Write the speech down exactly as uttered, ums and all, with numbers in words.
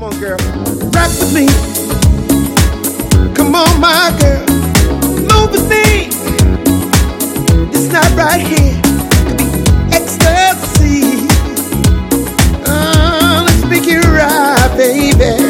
Come on, girl. Rock with me. Come on, my girl. Move with me. It's not right here. Could be ecstasy. Oh, let's make it right, baby.